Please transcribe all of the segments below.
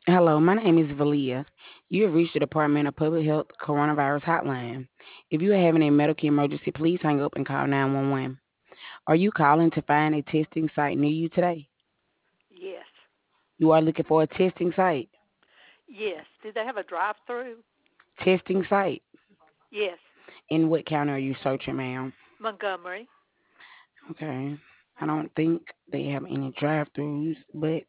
Hello, my name is Valia. You have reached the Department of Public Health Coronavirus Hotline. If you are having a medical emergency, please hang up and call 911. Are you calling to find a testing site near you today? Yes. You are looking for a testing site. Yes. Did they have a drive-through? Testing site. Yes. In what county are you searching, ma'am? Montgomery. Okay. I don't think they have any drive-throughs, but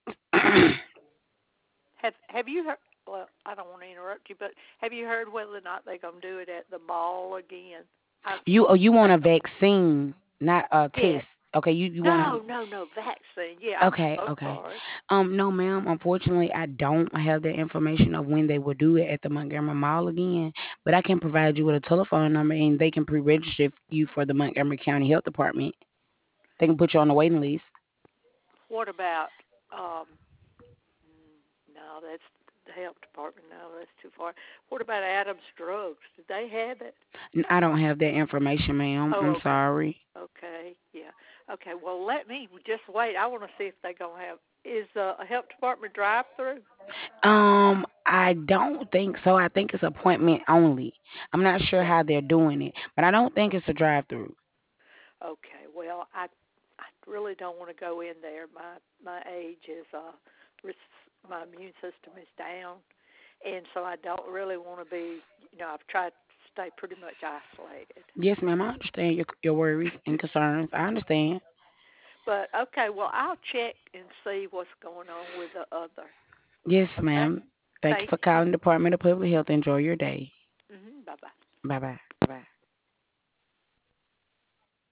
Have you heard? Well, I don't want to interrupt you, but have you heard whether or not they're gonna do it at the mall again? I you want think a vaccine, not a yes. test. Okay, you want to. No, vaccine. Yeah, I'm Okay, so okay. sorry. No, ma'am. Unfortunately, I don't have the information of when they will do it at the Montgomery Mall again. But I can provide you with a telephone number, and they can pre-register you for the Montgomery County Health Department. They can put you on the waiting list. What about um? No, that's the health department. No, that's too far. What about Adams Drugs? Did they have it? I don't have that information, ma'am. I'm Oh, okay. sorry. Okay, yeah. Okay, well, let me just wait. I want to see if they're going to have. Is a health department drive through? I don't think so. I think it's appointment only. I'm not sure Okay. how they're doing it, but I don't think it's a drive-through. Okay, well, I really don't want to go in there. My age is my immune system is down, and so I don't really want to be. I've tried to stay pretty much isolated. Yes, ma'am. I understand your worries and concerns. I understand. But okay, well, I'll check and see what's going on with the other. Yes, Okay. ma'am. Thank you Thank for you. calling Department of Public Health. Enjoy your day. Bye bye. Bye bye. Bye.